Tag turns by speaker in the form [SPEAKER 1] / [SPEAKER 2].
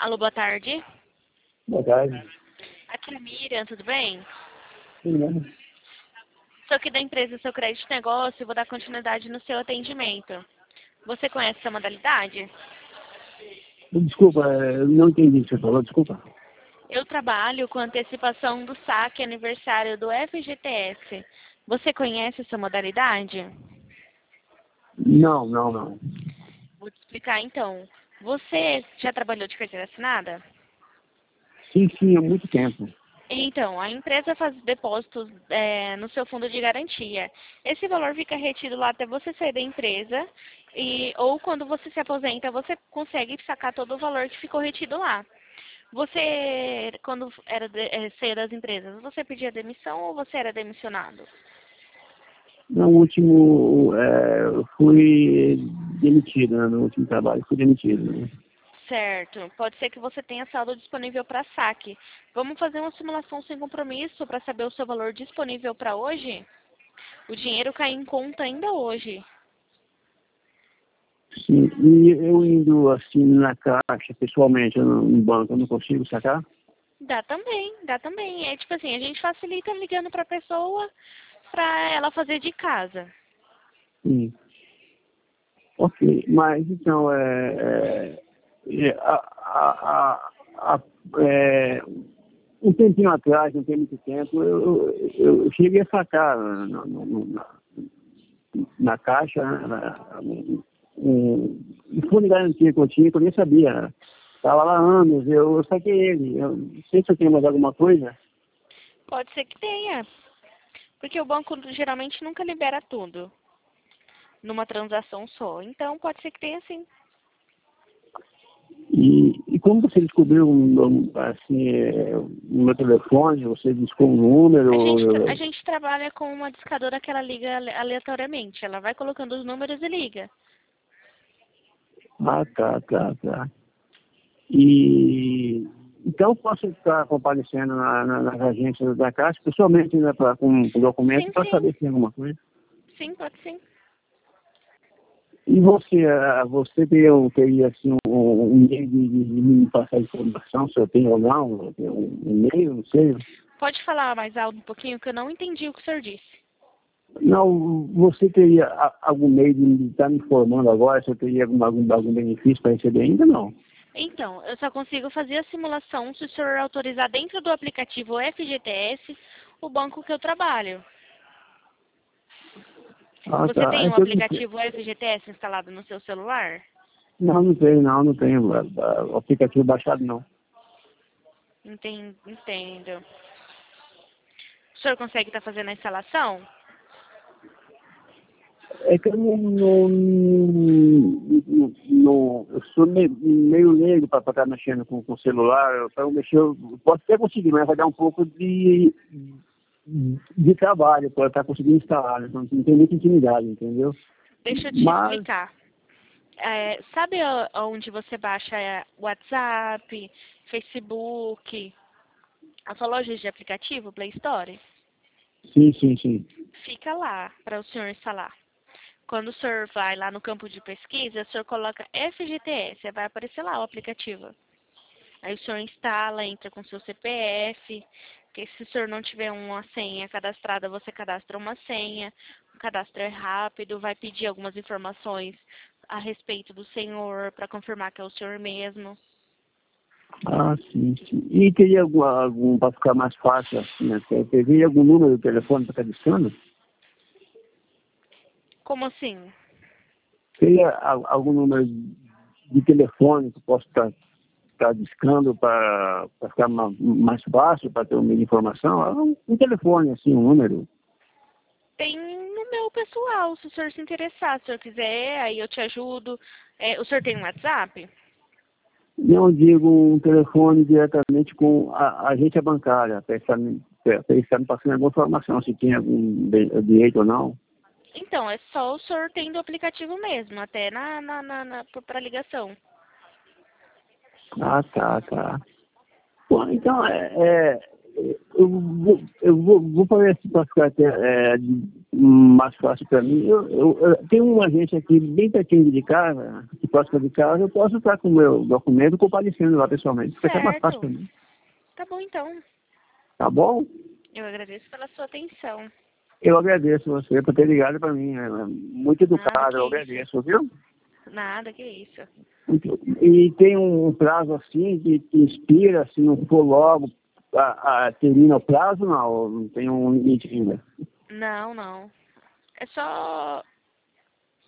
[SPEAKER 1] Alô, boa tarde.
[SPEAKER 2] Boa tarde.
[SPEAKER 1] Aqui é a Miriam, tudo bem?
[SPEAKER 2] Sim, né?
[SPEAKER 1] Sou aqui da empresa Seu Crédito Negócio e vou dar continuidade no seu atendimento. Você conhece essa modalidade?
[SPEAKER 2] Desculpa, eu não entendi o que você falou, desculpa.
[SPEAKER 1] Eu trabalho com antecipação do saque aniversário do FGTS. Você conhece essa modalidade?
[SPEAKER 2] Não.
[SPEAKER 1] Vou te explicar então. Você já trabalhou de carteira assinada?
[SPEAKER 2] Sim, há muito tempo.
[SPEAKER 1] Então, a empresa faz depósitos no seu fundo de garantia. Esse valor fica retido lá até você sair da empresa ou quando você se aposenta, você consegue sacar todo o valor que ficou retido lá. Você, quando saía das empresas, você pedia demissão ou você era demissionado?
[SPEAKER 2] No último, eu fui demitido, né? No último trabalho, fui demitido. Né?
[SPEAKER 1] Certo. Pode ser que você tenha saldo disponível para saque. Vamos fazer uma simulação sem compromisso para saber o seu valor disponível para hoje? O dinheiro cai em conta ainda hoje.
[SPEAKER 2] Sim, e eu indo assim na caixa, pessoalmente, no banco, eu não consigo sacar?
[SPEAKER 1] Dá também, dá também. É tipo assim, a gente facilita ligando para a pessoa para ela fazer de casa.
[SPEAKER 2] Sim. Ok, mas então, um tempinho atrás, não tem muito tempo, eu cheguei a sacar na caixa, um fundo de garantia que eu nem sabia. Estava lá há anos, eu saquei ele. Eu não sei se eu tenho mais alguma coisa.
[SPEAKER 1] Pode ser que tenha, porque o banco geralmente nunca libera tudo numa transação só. Então pode ser que tenha sim.
[SPEAKER 2] E como você descobriu assim, o meu telefone? Você discou um número?
[SPEAKER 1] A gente trabalha com uma discadora que ela liga aleatoriamente. Ela vai colocando os números e liga.
[SPEAKER 2] Ah, tá. E então posso estar comparecendo nas agências da Caixa, pessoalmente, né, com documento,
[SPEAKER 1] Sim,
[SPEAKER 2] para
[SPEAKER 1] sim.
[SPEAKER 2] saber se tem alguma coisa.
[SPEAKER 1] Sim, pode sim.
[SPEAKER 2] E você teria assim, um meio de me passar informação, se eu tenho ou não, eu tenho um e-mail, não sei.
[SPEAKER 1] Pode falar mais alto um pouquinho que eu não entendi o que o senhor disse.
[SPEAKER 2] Não, você teria algum meio de estar me informando agora, se eu teria algum benefício para receber ainda? Não.
[SPEAKER 1] Então, eu só consigo fazer a simulação se o senhor autorizar dentro do aplicativo FGTS o banco que eu trabalho.
[SPEAKER 2] Ah,
[SPEAKER 1] Você
[SPEAKER 2] tá.
[SPEAKER 1] tem
[SPEAKER 2] É
[SPEAKER 1] o
[SPEAKER 2] que
[SPEAKER 1] aplicativo FGTS instalado no seu celular?
[SPEAKER 2] não tenho o aplicativo baixado, não.
[SPEAKER 1] Entendo. O senhor consegue estar fazendo a instalação?
[SPEAKER 2] É que eu eu sou meio leigo para estar mexendo com o celular, para eu mexer, eu posso até conseguir, mas vai dar um pouco de trabalho para estar conseguindo instalar, então não tem muita intimidade, entendeu?
[SPEAKER 1] Deixa eu te
[SPEAKER 2] Mas,
[SPEAKER 1] explicar. Sabe onde você baixa WhatsApp, Facebook, a sua loja de aplicativo, Play Store?
[SPEAKER 2] sim.
[SPEAKER 1] Fica lá para o senhor instalar. Quando o senhor vai lá no campo de pesquisa, o senhor coloca FGTS, vai aparecer lá o aplicativo. Aí o senhor instala, entra com seu CPF, que se o senhor não tiver uma senha cadastrada, você cadastra uma senha. O cadastro é rápido, vai pedir algumas informações a respeito do senhor, para confirmar que é o senhor mesmo.
[SPEAKER 2] sim. E teria para ficar mais fácil, assim, né? Teria algum número do telefone para estar discando?
[SPEAKER 1] Como assim?
[SPEAKER 2] Teria algum número de telefone que eu posso estar discando para ficar mais fácil, para ter um meio de informação? Um telefone, assim, um número.
[SPEAKER 1] Tem no meu pessoal, se o senhor se interessar, se o senhor quiser, aí eu te ajudo. O senhor tem um WhatsApp?
[SPEAKER 2] Não digo um telefone diretamente com a agência bancária, para ele estar me passando alguma informação, se tem algum direito ou não.
[SPEAKER 1] Então, é só o senhor tendo o aplicativo mesmo, até para ligação.
[SPEAKER 2] Ah, tá. Bom, então, Eu vou fazer assim para ficar até, mais fácil para mim. Eu tenho um agente aqui bem pertinho de casa, que próximo de casa, eu posso estar com o meu documento comparecendo lá pessoalmente. Fica até mais fácil
[SPEAKER 1] Certo.
[SPEAKER 2] para mim.
[SPEAKER 1] Tá bom, então.
[SPEAKER 2] Tá bom?
[SPEAKER 1] Eu agradeço pela sua atenção.
[SPEAKER 2] Eu agradeço você por ter ligado para mim. É muito
[SPEAKER 1] Nada
[SPEAKER 2] educado,
[SPEAKER 1] que
[SPEAKER 2] eu
[SPEAKER 1] isso.
[SPEAKER 2] agradeço, viu?
[SPEAKER 1] Nada que isso.
[SPEAKER 2] E tem um prazo assim que expira, se não for logo, termina o prazo, não tem um limite ainda.
[SPEAKER 1] Não, não. É só